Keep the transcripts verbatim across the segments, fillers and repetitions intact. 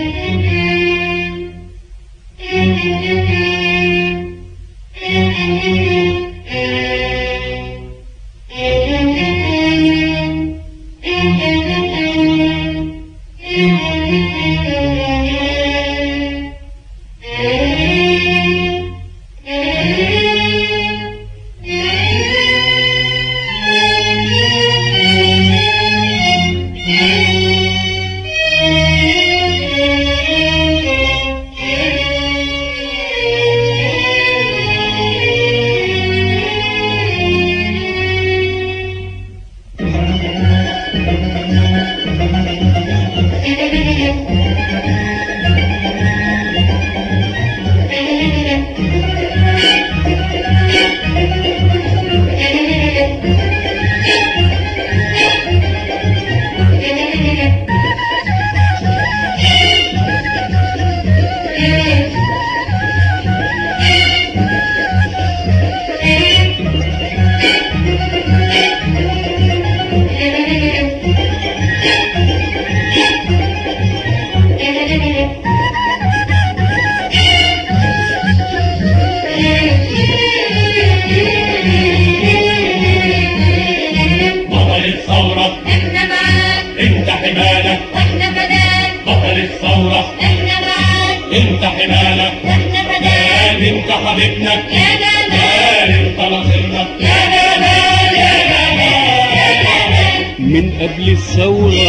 انت حمالك واحنا فداك انت حبيبنا يا جمال انت ناصرنا يا جمال يا جمال يا جمال. من قبل الثورة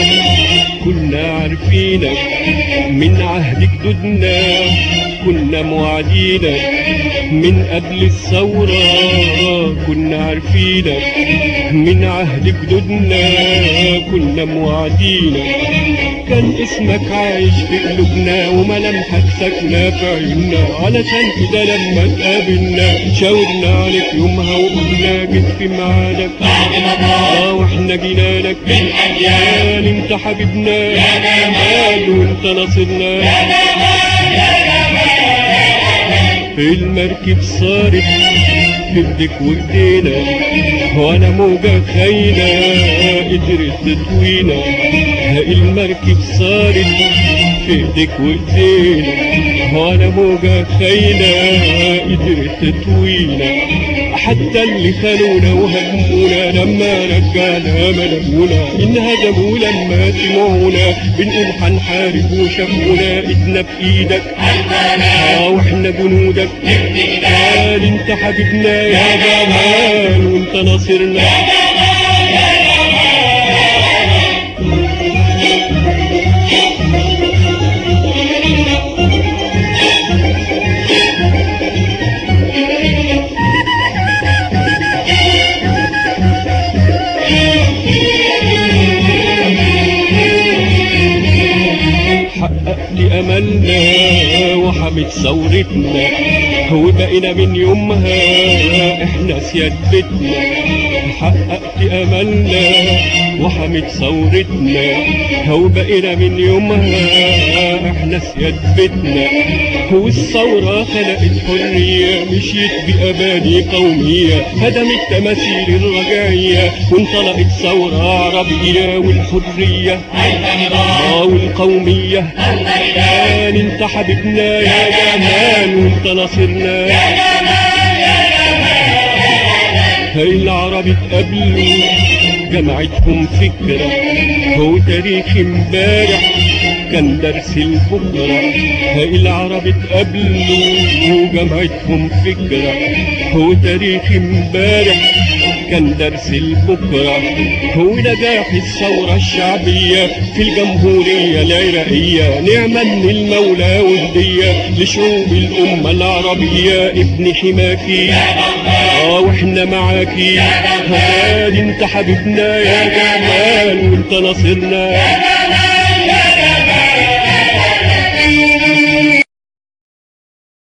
كنا عارفينك، من عهد جدودنا كنا موعدينك. من قبل الثورة كنا عارفينك، من عهد جدودنا كنا موعدينك. كان اسمك عايش في قلوبنا وملامحك ساكنة في عيوننا، علشان كده لما تقابلنا شاورنا عليك يومها وقلنا جيت في ميعادك بعد ما طال اه واحنا جينا لك من أجيال. انت حبيبنا يا جمال وانت ناصرنا يا جمال يا جمال يا جمال. المركب صارت في ايدك وايدينا، وانا موجة خاينة قدرت تطوينا. المركب صارت في ايدك وايدينا، وانا موجة خاينة قدرت تطوينا. حتى اللي خانونا وهدمونا لما رجعنا ملمونا، انهزموا لما سمعونا بنقول هنحارب وشافونا. ايدنا في ايدك اه واحنا جنودك، قال انت حبيبنا يا جمال وانت ناصرنا يا جمال يا جمال يا جمال. حققت املنا وحمت ثورتنا، وبقينا من يومها احنا سياد بيتنا. حققت املنا وحمت ثورتنا، وبقينا من يومها احنا سياد بيتنا. والثورة خلقت حرية مشيت بأباني قومية، هدمت تماثيل الرجعية وانطلقت ثورة عربية. والحرية اه والقومية قال انت حبيبنا يا جمال وانت ناصرنا يا جمال يا جمال. هاي العرب اتقابلوا جمعتهم فكرة، هو تاريخ امبارح كان درس البكرة. هاي العرب اتقابلوا جمعتهم فكرة، هو تاريخ امبارح كان درس البكرة. هو نجاح الثورة الشعبية في الجمهورية العراقية، نعمة من المولى وهدية لشعوب الأمة العربية. ابن حماكي اه واحنا معاكي، هاد انت حبيبنا يا جمال وانت ناصرنا.